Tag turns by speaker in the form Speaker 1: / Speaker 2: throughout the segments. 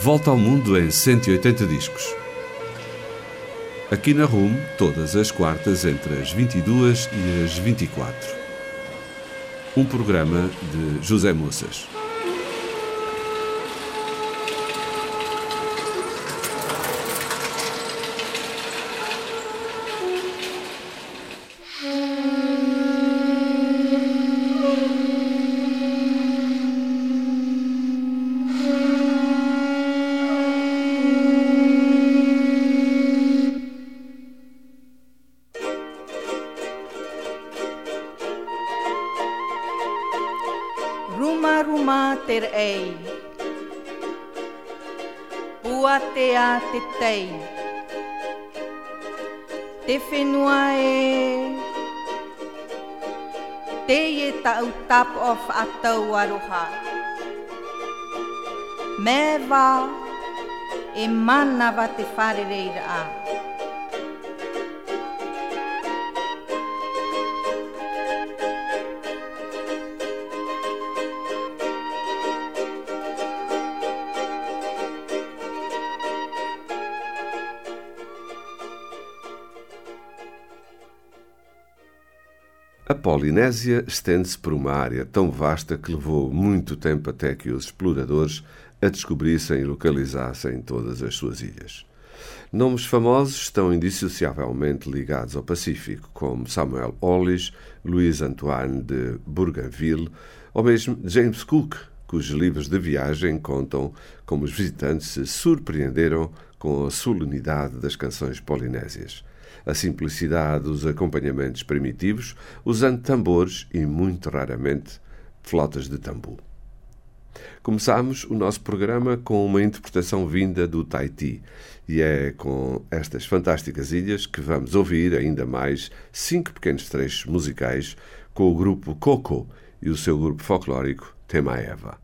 Speaker 1: Volta ao Mundo em 180 discos. Aqui na RUM, todas as quartas entre as 22 e as 24. Um programa de José Moças.
Speaker 2: Ruma ter ei, ua te a te tei, te whenua te e tau tap of a tau aroha. Me wā e mana wa te wharereira a.
Speaker 1: A Polinésia estende-se por uma área tão vasta que levou muito tempo até que os exploradores a descobrissem e localizassem todas as suas ilhas. Nomes famosos estão indissociavelmente ligados ao Pacífico, como Samuel Wallis, Louis Antoine de Bougainville ou mesmo James Cook, cujos livros de viagem contam como os visitantes se surpreenderam com a solenidade das canções polinésias, a simplicidade dos acompanhamentos primitivos, usando tambores e, muito raramente, flautas de tambu. Começamos o nosso programa com uma interpretação vinda do Tahiti, e é com estas fantásticas ilhas que vamos ouvir ainda mais 5 pequenos trechos musicais com o grupo Coco e o seu grupo folclórico Temaeva.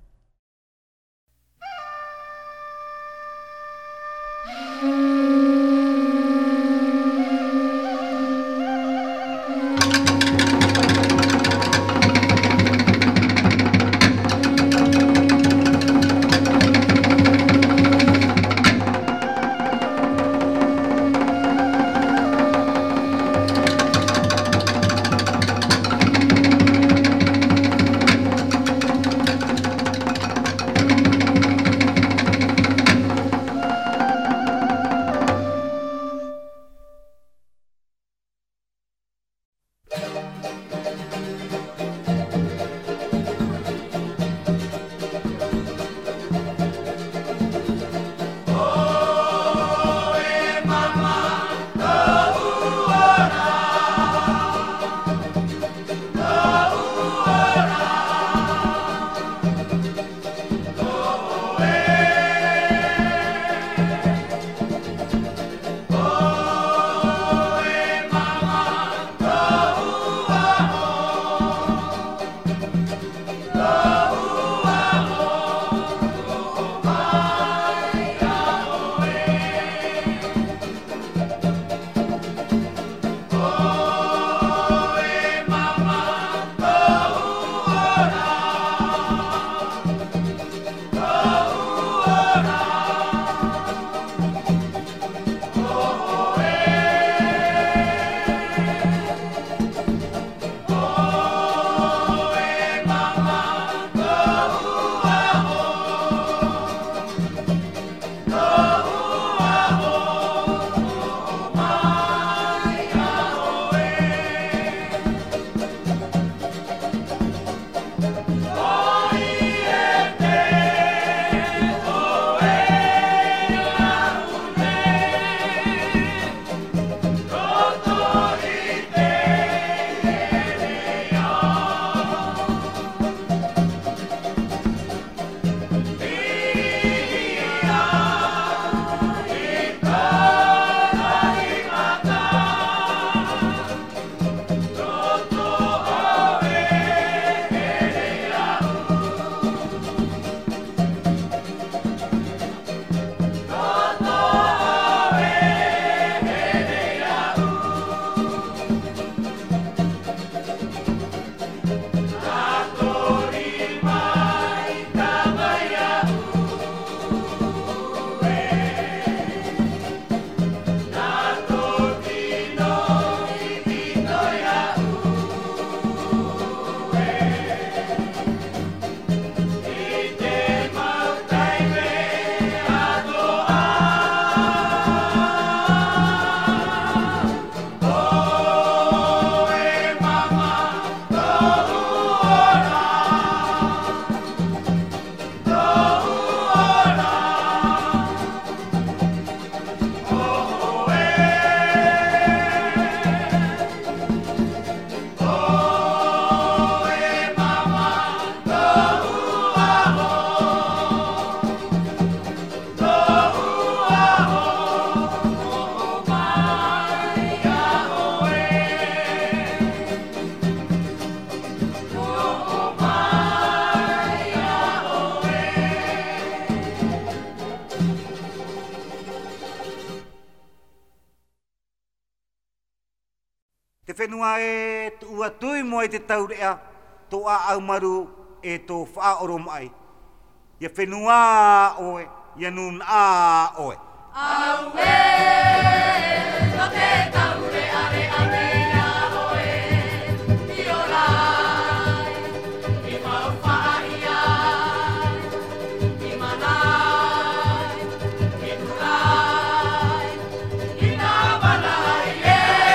Speaker 3: Te whenua e ua tui mo i te taurea, tō a aumaru e tō whaoro mai. Ia whenua oe, ia nun a oe.
Speaker 4: Aue, no te taurea re amea oe, i orai, i mauwhai ai, i manai, i turai, i nā manai e,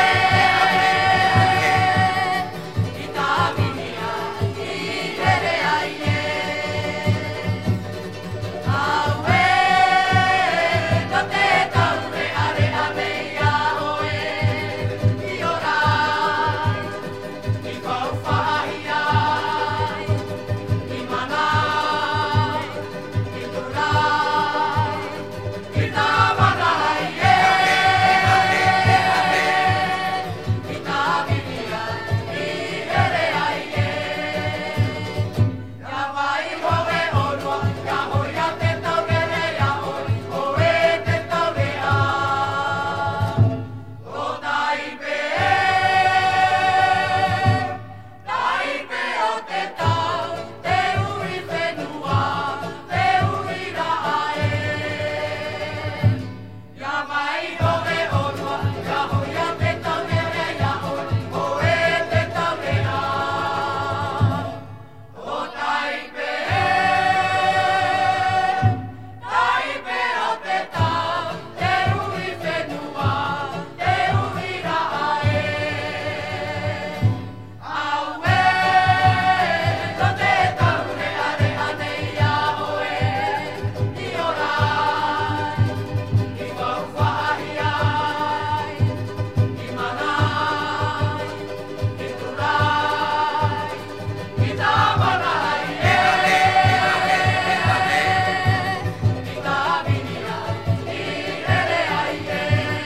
Speaker 4: i tā minia, i here ai e. Aue, no te taurea re amea oe, i orai, i whauwhai ai, i manai, i turai, i nā manai e, i tā minia, i here ai e. Ia mai hoe onua, ia hoia te taurere ia oi, oe te taurea. O taipe o te tau, te uri whenua, te uri raa e. Ia mai hoe onua, ia hoia te taurere ia oi, oe te taurea. O taipe o te tau, te uri whenua, te uri raa e. Aue, no te taurea re anei a oe, i orai, i wauwhai ai, i manai, i turai, i tā manai e, i tā minia, i here ai e.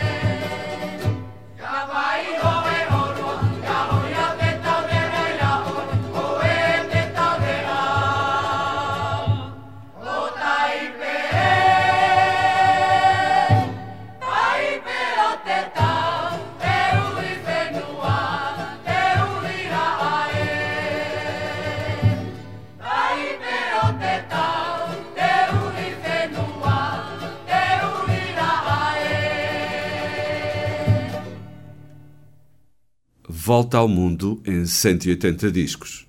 Speaker 4: Ia mai hoe onua, ia hoia te taurere ia oi, oe te taurea. O taipe o te tau, te uri whenua, te uri raa e. Taipe o te tau, te uri whenua, te uri raa e.
Speaker 1: Volta ao mundo em 180 discos.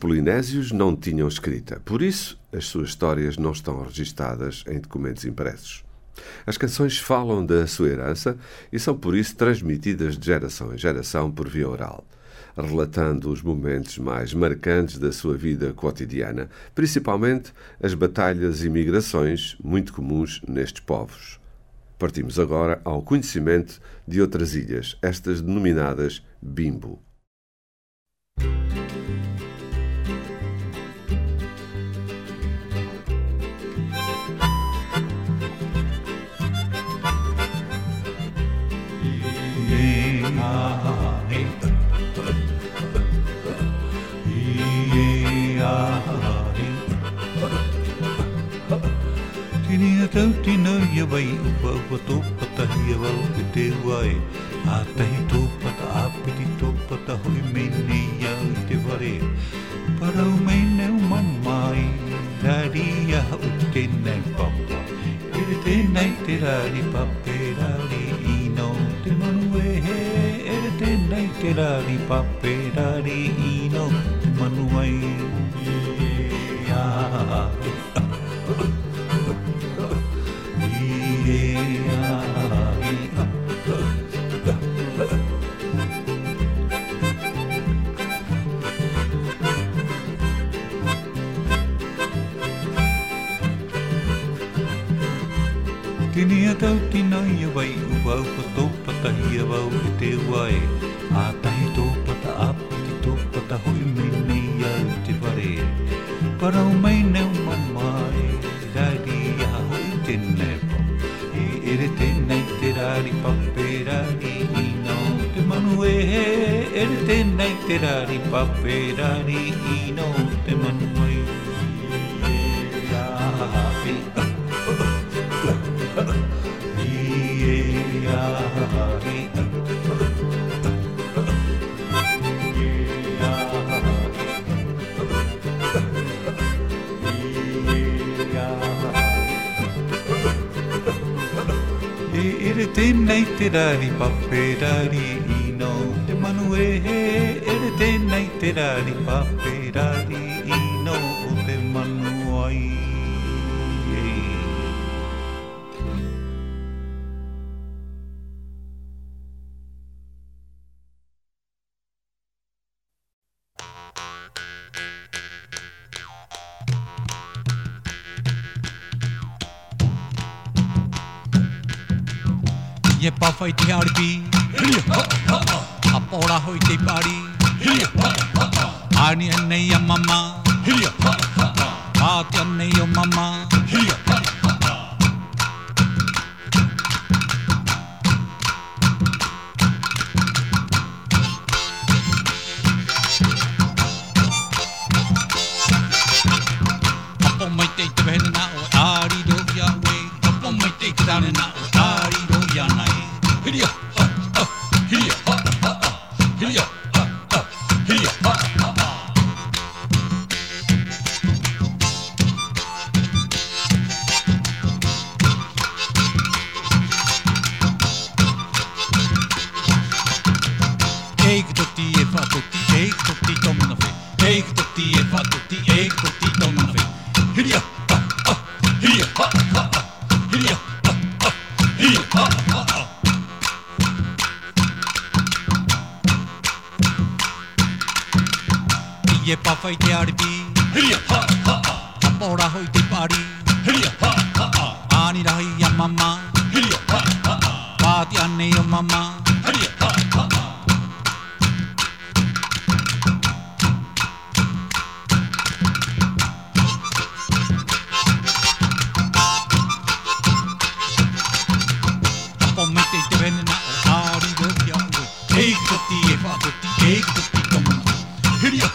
Speaker 1: polinésios não tinham escrita, por isso as suas histórias não estão registadas em documentos impressos. As canções falam da sua herança e são por isso transmitidas de geração em geração por via oral, relatando os momentos mais marcantes da sua vida cotidiana, principalmente as batalhas e migrações muito comuns nestes povos. Partimos agora ao conhecimento de outras ilhas, estas denominadas Bimbo.
Speaker 5: Tinia tautina ia vai upa upa topata ia wau ke te wae a tahi topata apiti topata hoi mene ia i te ware parau mene o mamai rari a u tēnei papa ere tēnei te rari pape rari ino te manu e he ere tēnei te rari pape rari ino te manu ai Tinia tautina ia wai upa upa topata ia wau ke te wae a tahi topata apiti topata hoi mene ia i te ware parau mai neu mamai rari a hoi tēnei pa e ere tēnei te rari pape rari ino te manu e he ere tēnei te rari pape rari ino te manu ai ere tēnei te rari pape rari ino te manu e he ere tēnei te rari pape rari ino o te manu ai Ye pa fai te aripi a pora hoi te pari ani anei a mama pati anei o mama apo mai te te vena na o ari do ya we apo mai te te dane na o ari do ya nai hiria hiria hiria hiria Eik toti e fa toti eik toti tomna fe eik toti e fa toti eik toti tomna fe hiria hiria hiria hiria Ye pa fai te aripi hiria apora hoi te pari hiria ani rahi ya mama hiria pati anei o mama hiria Pomete te venena o ari do ya we eik toti e fa toti eik toti tomna hiria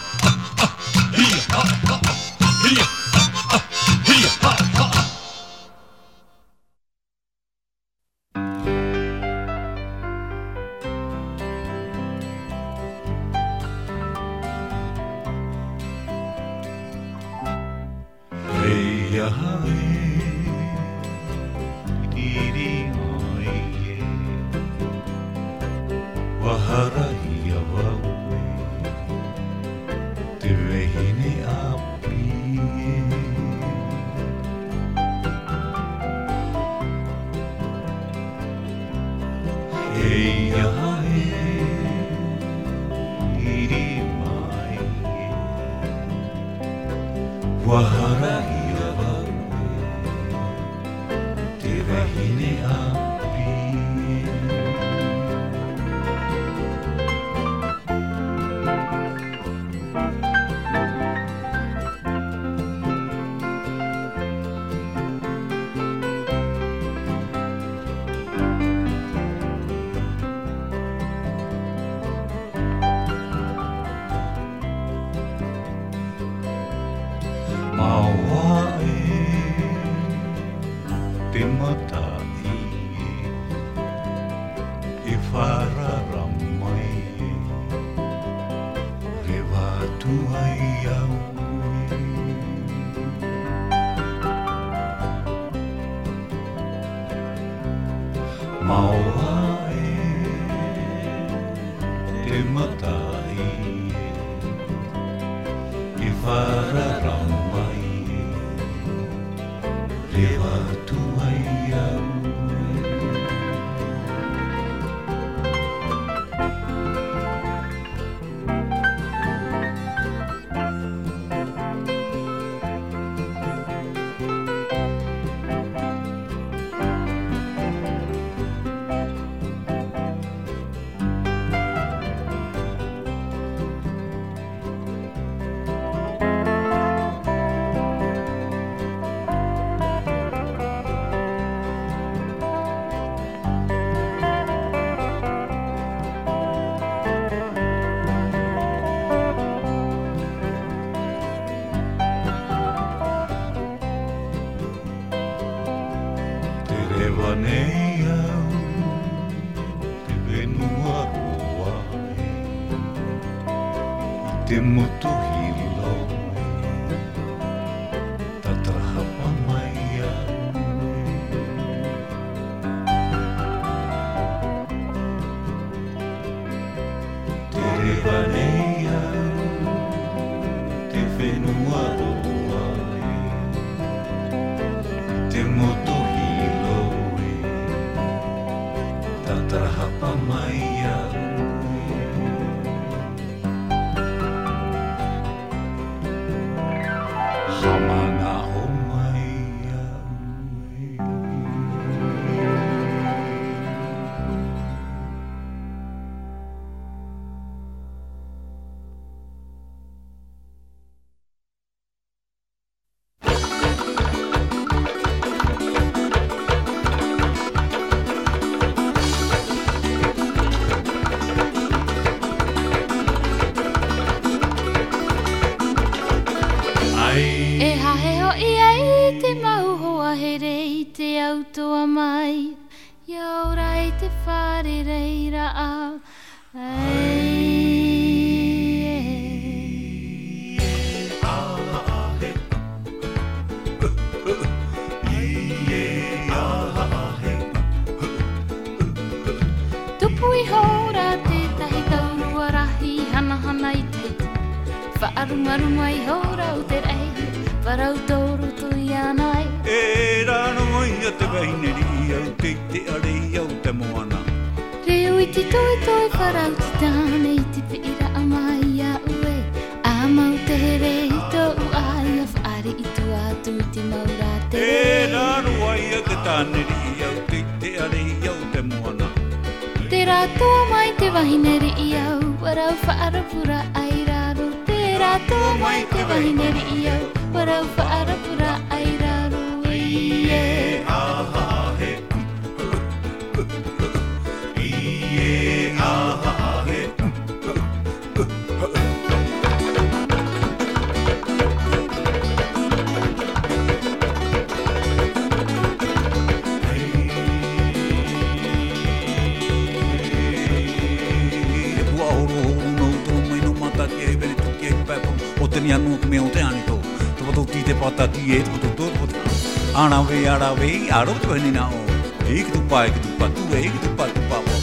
Speaker 5: Aro tu ni na o. Ik tu pa tu ik tu pa tu pa o.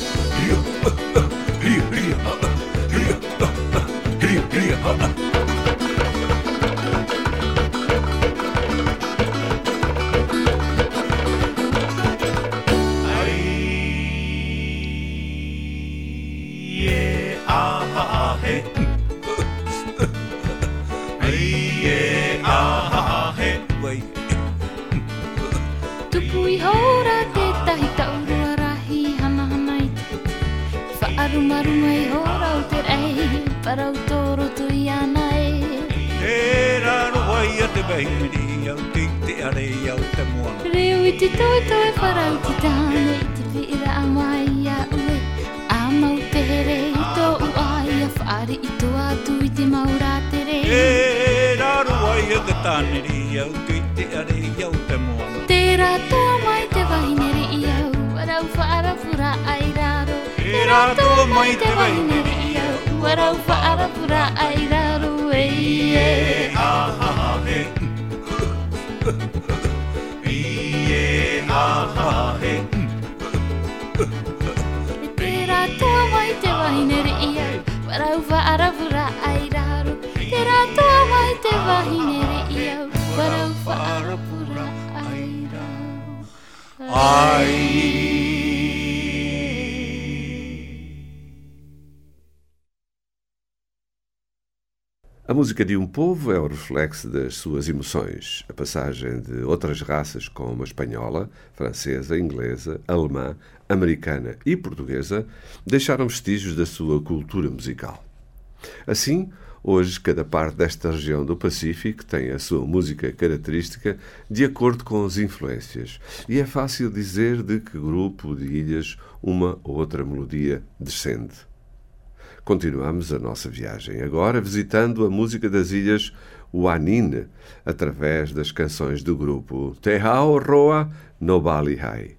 Speaker 6: pui hora te tahi taurua rahi hana hana i te. Whaarumaruma i hora o te rei, parau toro tui ana e.
Speaker 5: E raro wai a te bahimiri, au te te arei au te moana.
Speaker 6: Reo i te toi toi wharau ti tāne, i te whira a mai a ue. A mau te here i tō uai, a whaare i tō atu i te maura te rei.
Speaker 5: E raro wai a te tāneri, au te te arei au te moana.
Speaker 6: Tērā toa mai te wahinere i au, warau whaarapura ai raro.
Speaker 5: Tērā toa mai te wahinere
Speaker 6: i au, warau whaarapura ai raro e.
Speaker 5: Aha he. Aha he.
Speaker 6: Tērā toa mai te wahinere i au, warau whaarapura ai raro. Tērā toa mai te wahinere i au, warau whaarapura ai raro.
Speaker 5: Ai.
Speaker 1: A música de um povo é o reflexo das suas emoções. A passagem de outras raças como a espanhola, francesa, inglesa, alemã, americana e portuguesa deixaram vestígios da sua cultura musical. Assim, hoje cada parte desta região do Pacífico tem a sua música característica de acordo com as influências, e é fácil dizer de que grupo de ilhas uma ou outra melodia descende. Continuamos a nossa viagem agora visitando a música das ilhas Huanine através das canções do grupo Te Hao Roa no Bali Hai.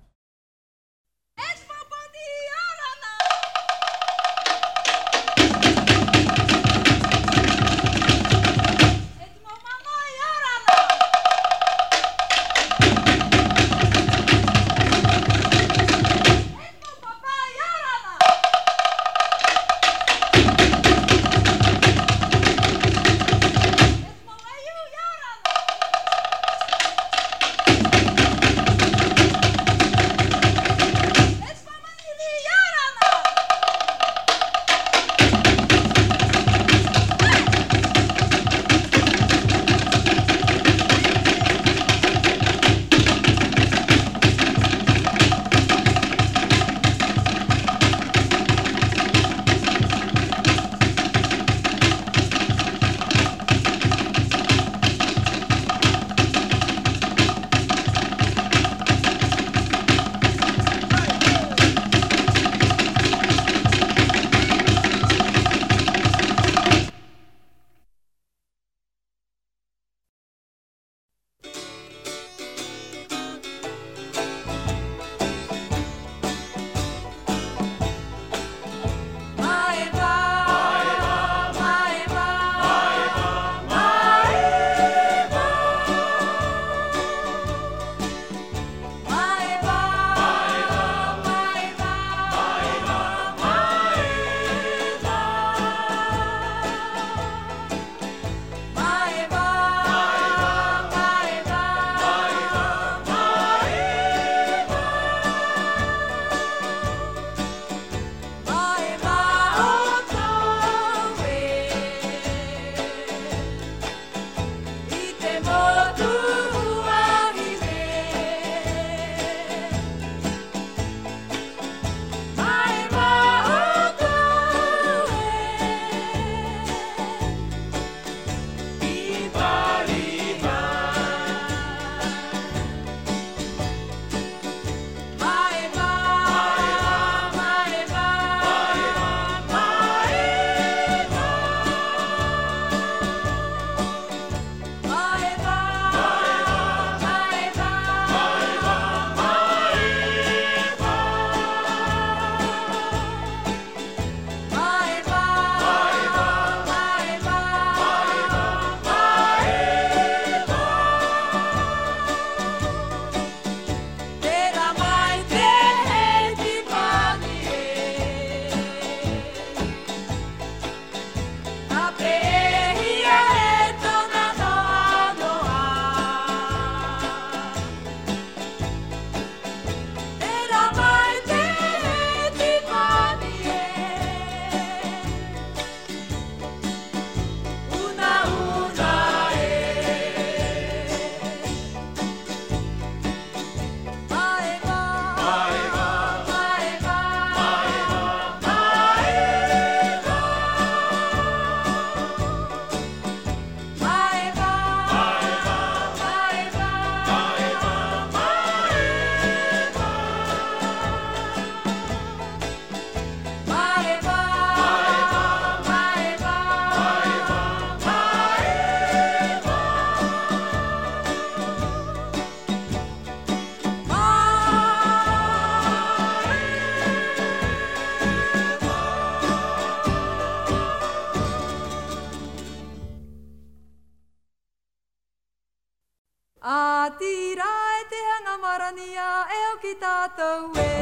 Speaker 7: marania e o ki tātou e.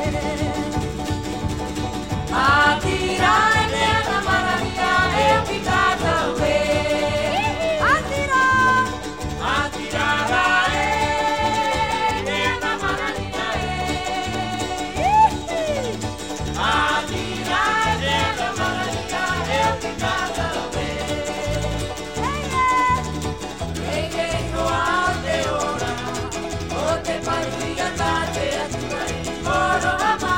Speaker 7: Atira e mea na marania e o ki tātou e. Atira, atira ra e mea na marania e. Atira e mea na marania e o ki tātou e. Hey, hey, no a te ora, o te paruia tate atua e oro ama.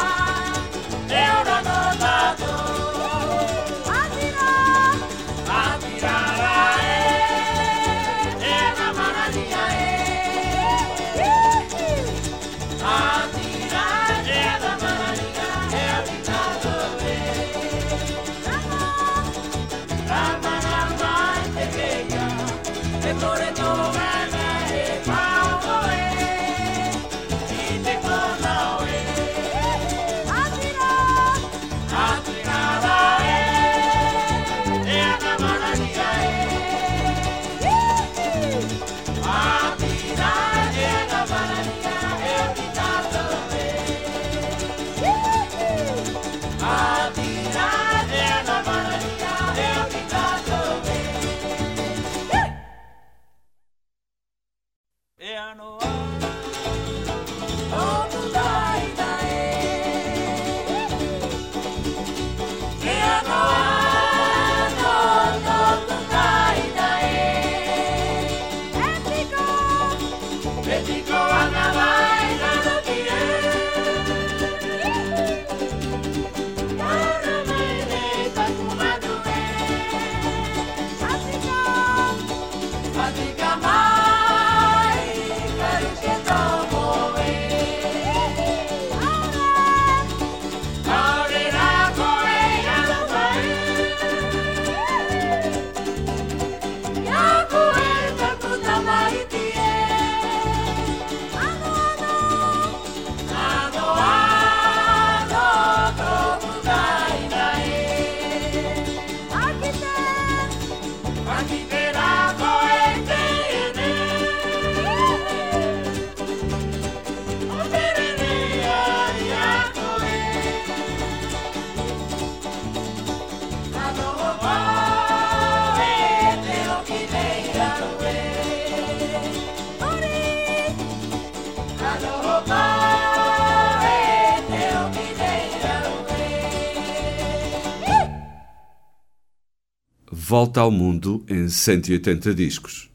Speaker 1: Volta ao Mundo em 180 discos.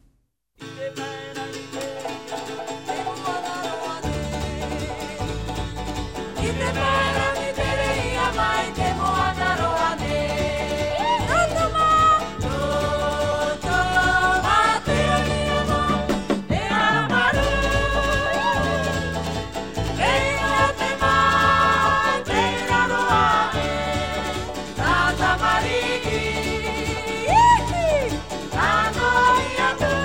Speaker 7: Maria,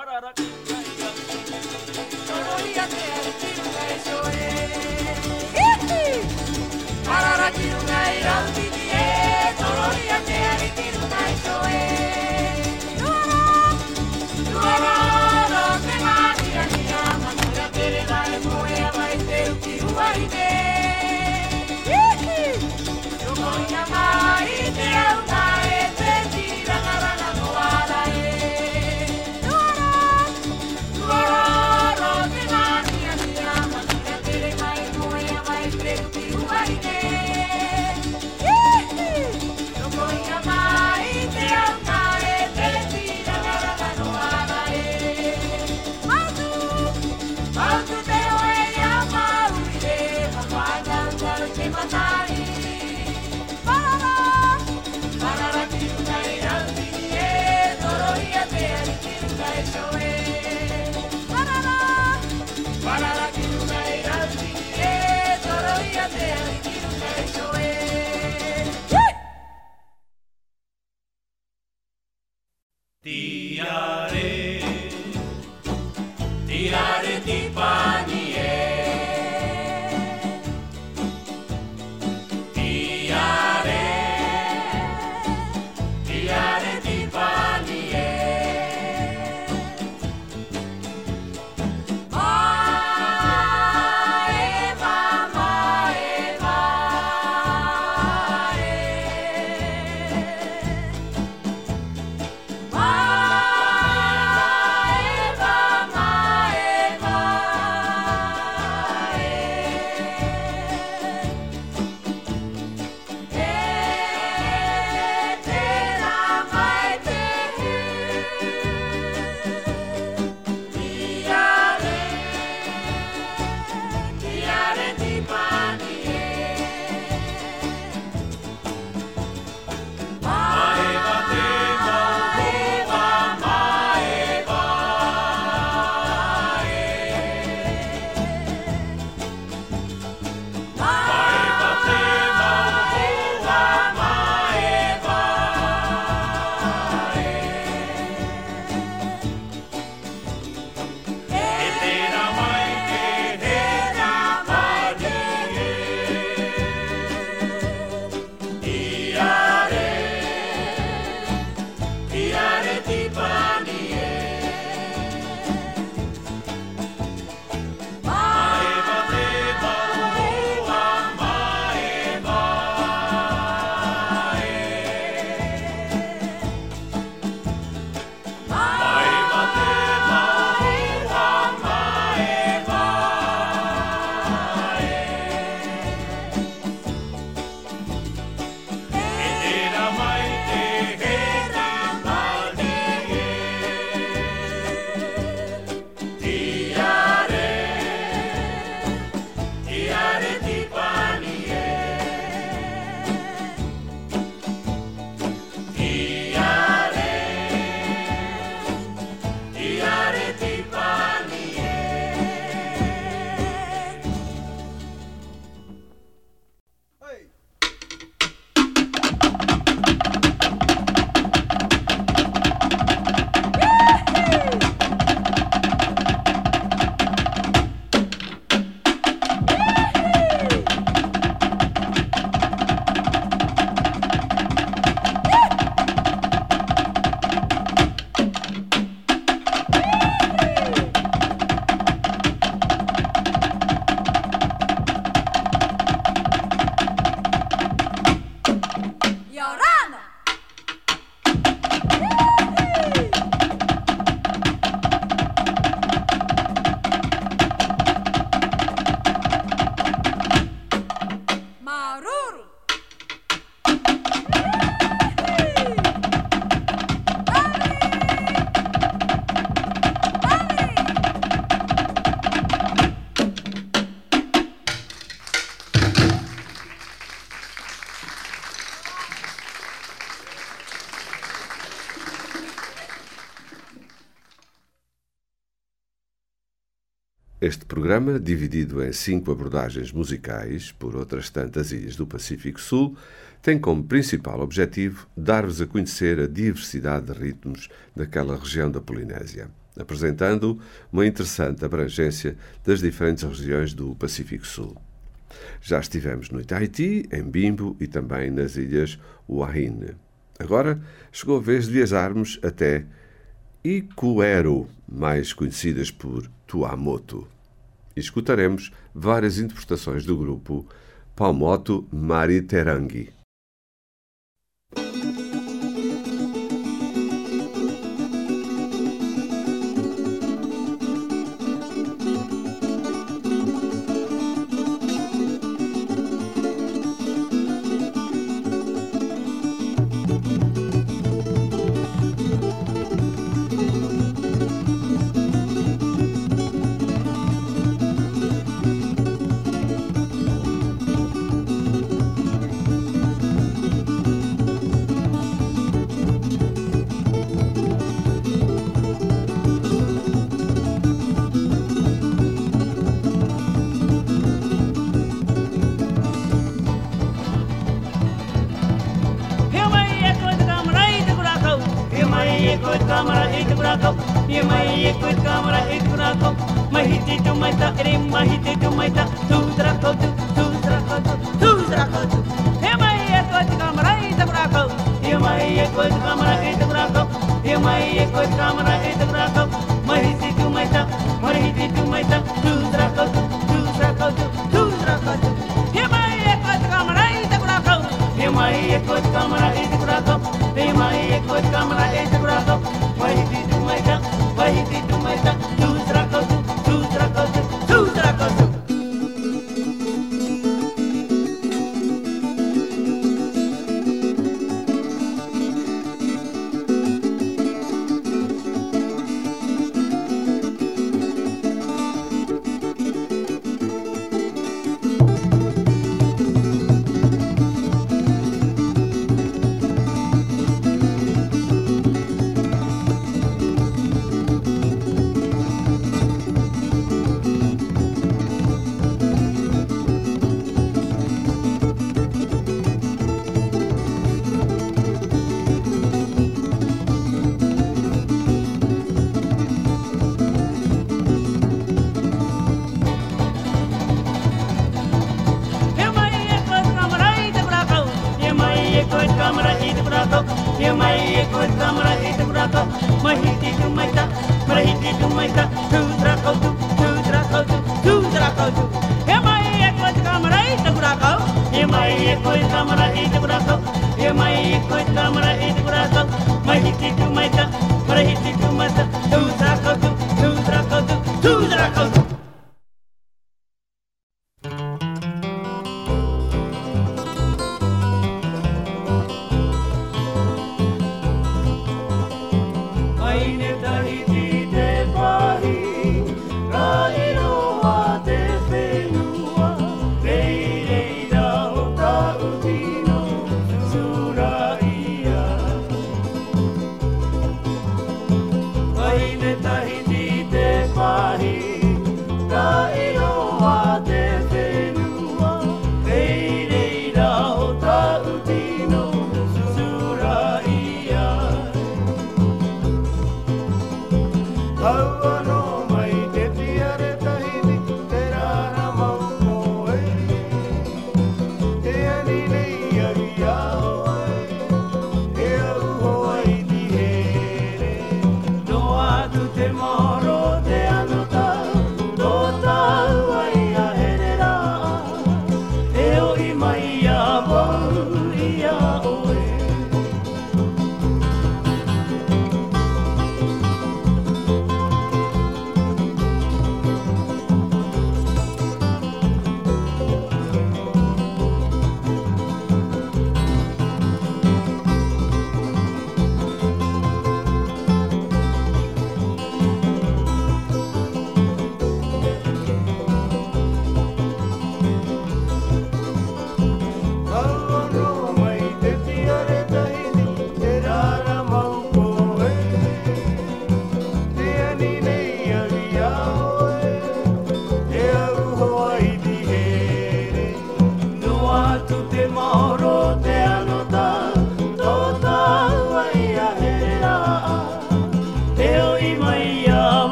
Speaker 1: Este programa, dividido em 5 abordagens musicais por outras tantas ilhas do Pacífico Sul, tem como principal objetivo dar-vos a conhecer a diversidade de ritmos daquela região da Polinésia. apresentando uma interessante abrangência das diferentes regiões do Pacífico Sul. Já estivemos no Itaiti, em Bimbo e também nas ilhas Wahine. Agora chegou a vez de viajarmos até Ikuero, mais conhecidas por Tuamotu. E escutaremos várias interpretações do grupo Paumotu Mariterangi.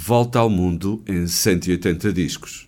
Speaker 1: Volta ao Mundo em 180 discos.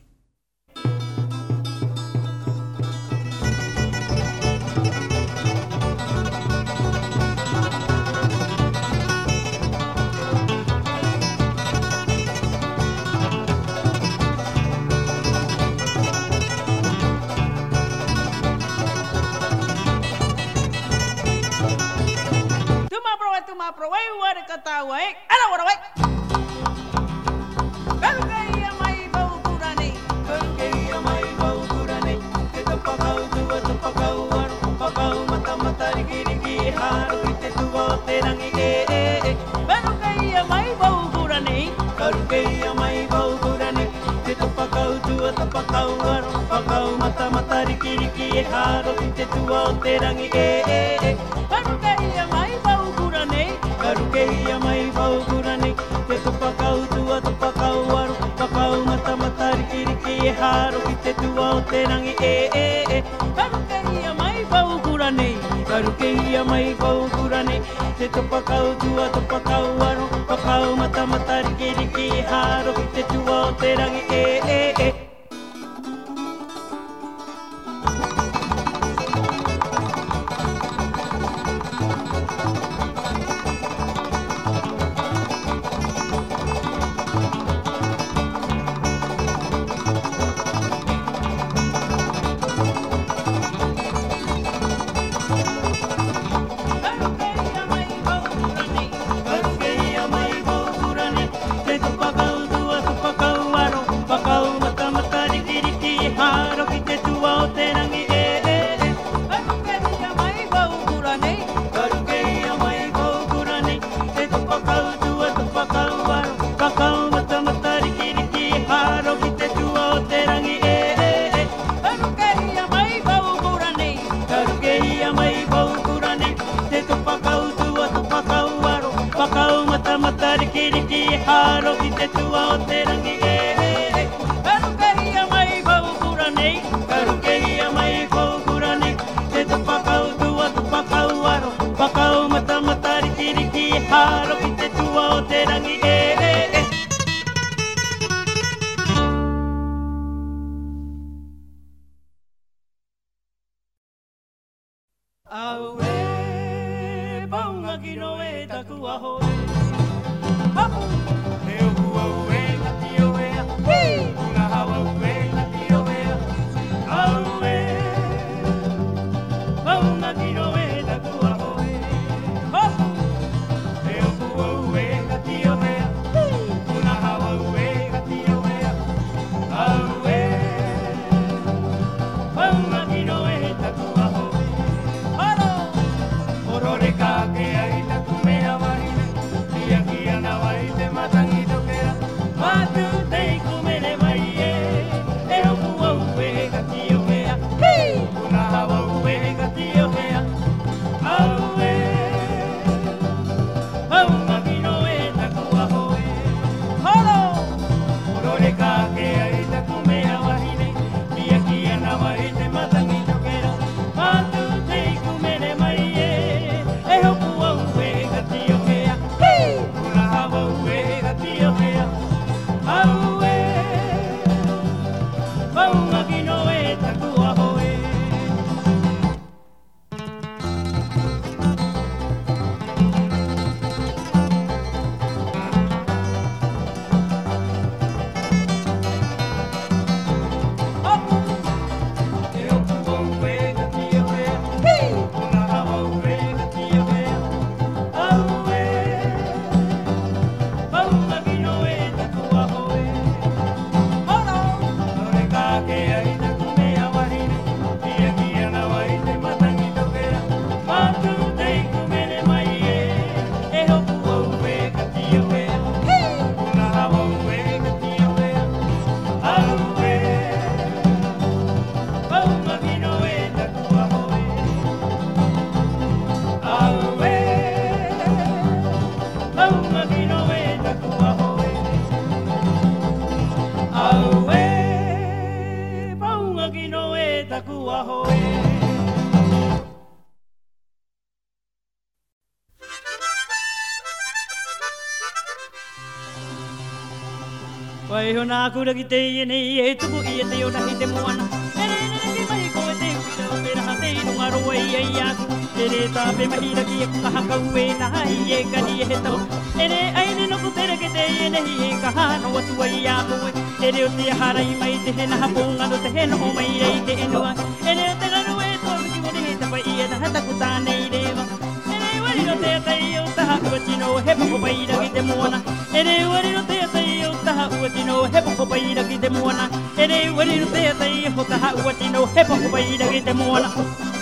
Speaker 8: Wai hona kura ki te nei e tuku i te o nahi te moana. E re re ki mai ko e te whiro te raha te irunga roa i ai aku. E re tāpe mahira ki e kukaha kau e na hai e kari e he tau. E re aine no kutere ke te e nehi e kaha no atu ai aku e. E re o te harai mai te he naha ponga no te he no o mai rei te enua. E re o te garu e tō ki mori he te pai i e na hata kuta nei rewa. E re wari no te atai o taha ua tino he pako paira ki te moana. E re wari no te atai o taha ua tino he pako paira ki te moana. E re wari no te atai o taha ua tino he pako paira ki te moana.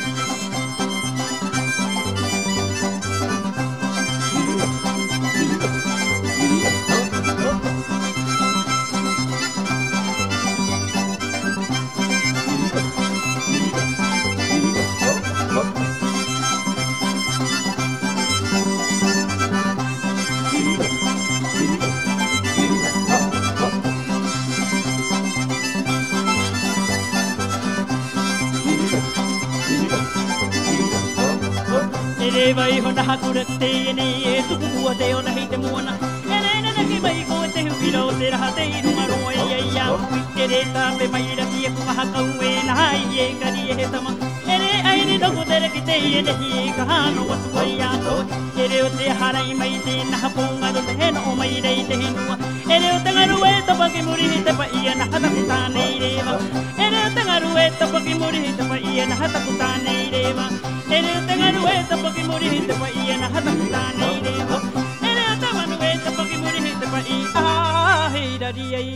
Speaker 8: E vai hona hakura te nei e tuku kua te o nahi te moana. E re nana ki mai ko te huwira o te raha te irunga roa i ai au. E re tāpe mai raki e kukaha kau e na hai e kari e he tama. E re aine no kutere ki te e nehi e kahano atu ai ako. E re o te harai mai te naha ponga no te hena o mai rei te henua. E re o te ngaru e tapa ki muri hi te pa ia na hata kuta nei rewa. E re o te ngaru e tapa ki muri hi te pa ia na hata kuta nei rewa. E re o te ngaru e tapa ki muri hi te pa ia na hata kuta nei rewa. E re o te manu e tapa ki muri hi te pa ia hei rari ai.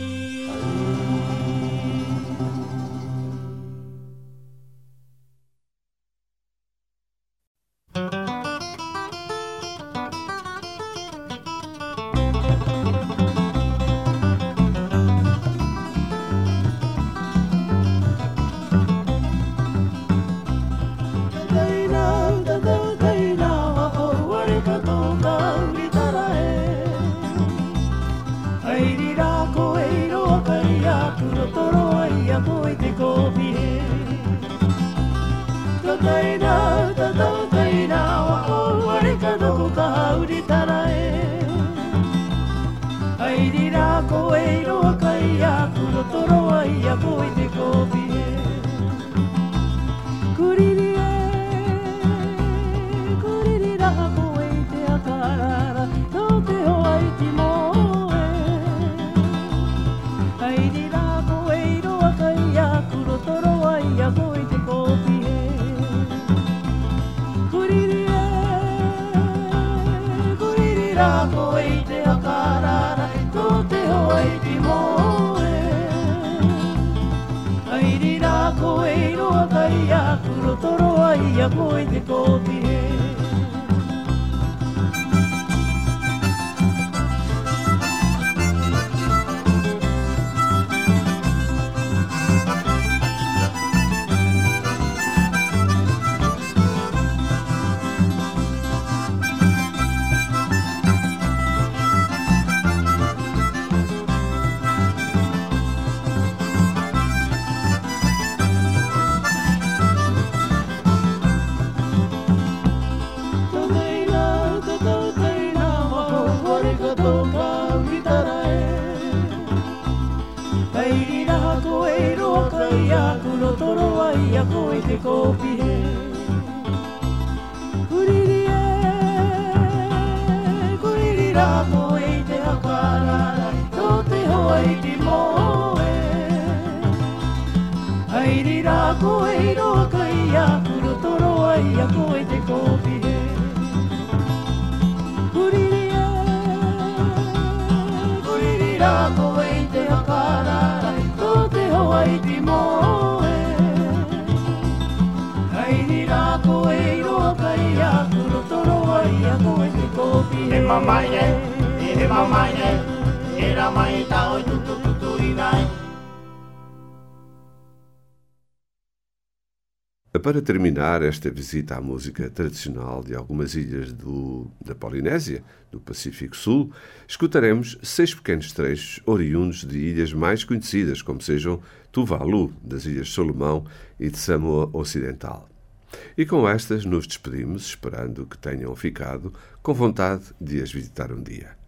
Speaker 1: Para terminar esta visita à música tradicional de algumas ilhas da Polinésia, do Pacífico Sul, escutaremos 6 pequenos trechos oriundos de ilhas mais conhecidas, como sejam Tuvalu, das Ilhas Solomão e de Samoa Ocidental. E com estas nos despedimos, esperando que tenham ficado com vontade de as visitar um dia.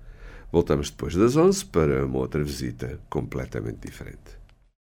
Speaker 1: Voltamos depois das 11 para uma outra visita completamente diferente.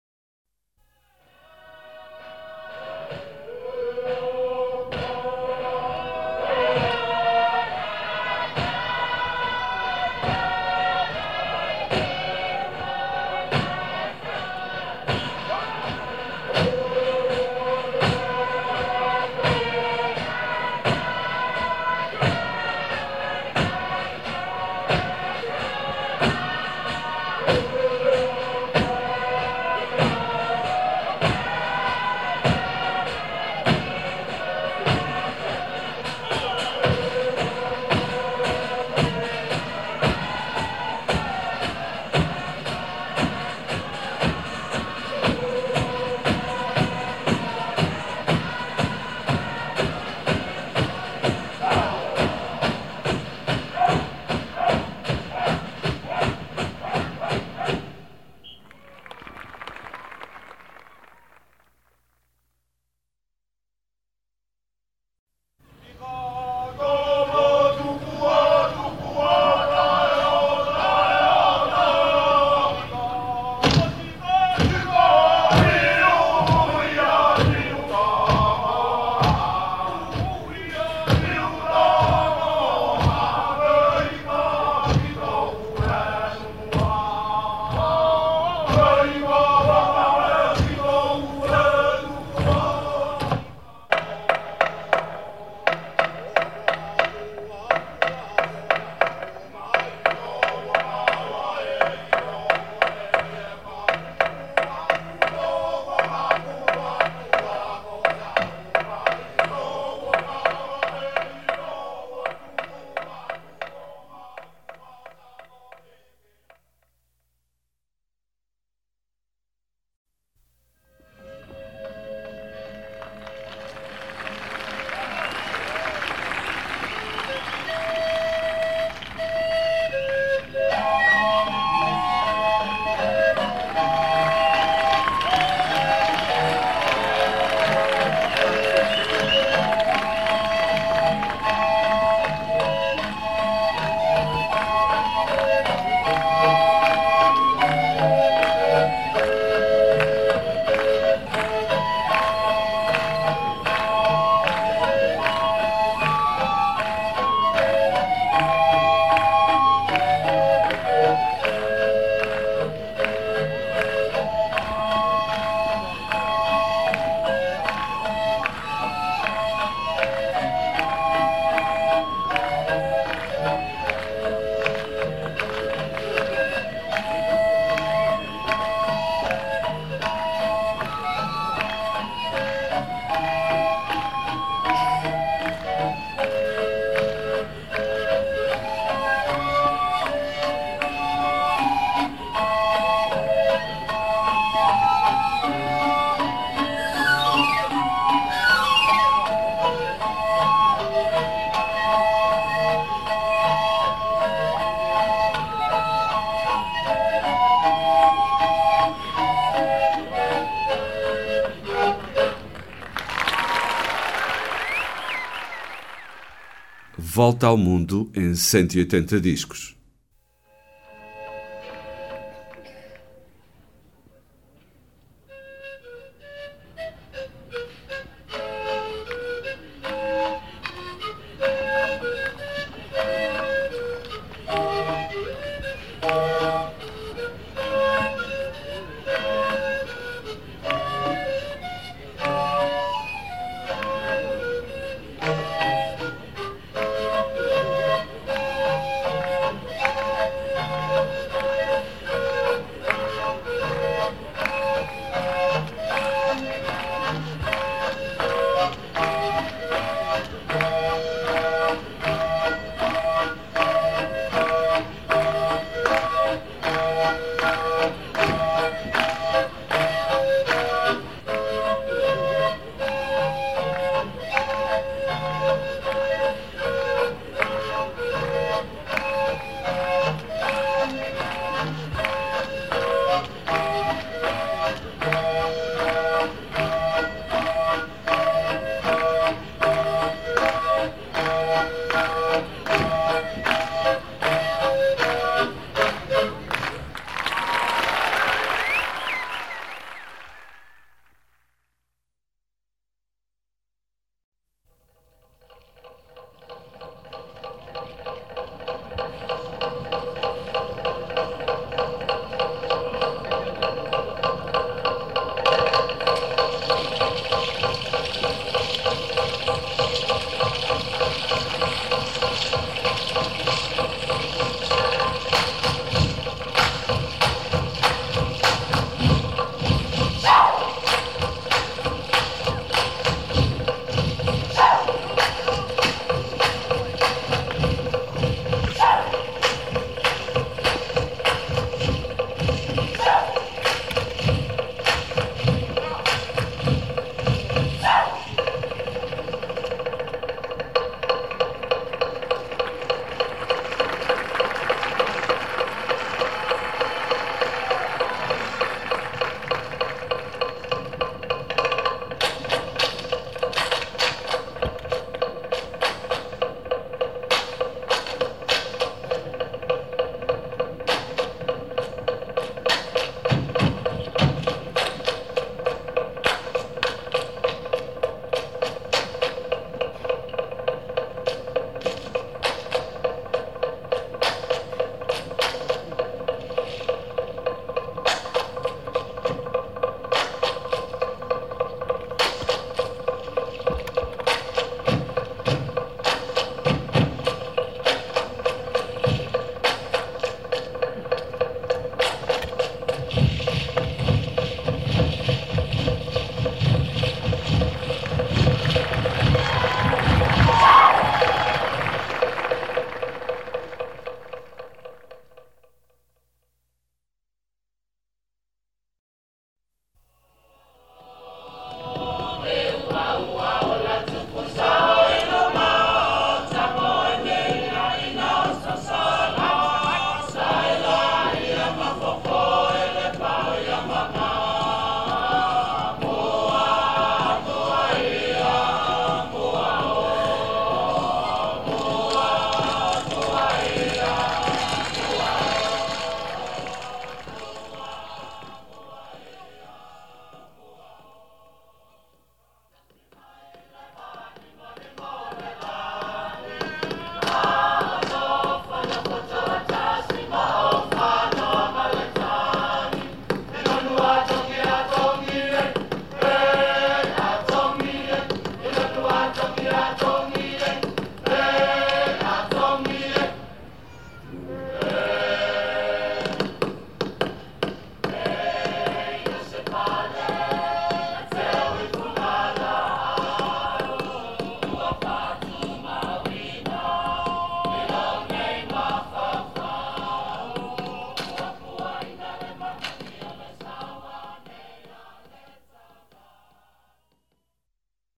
Speaker 1: Volta ao Mundo em 180 discos.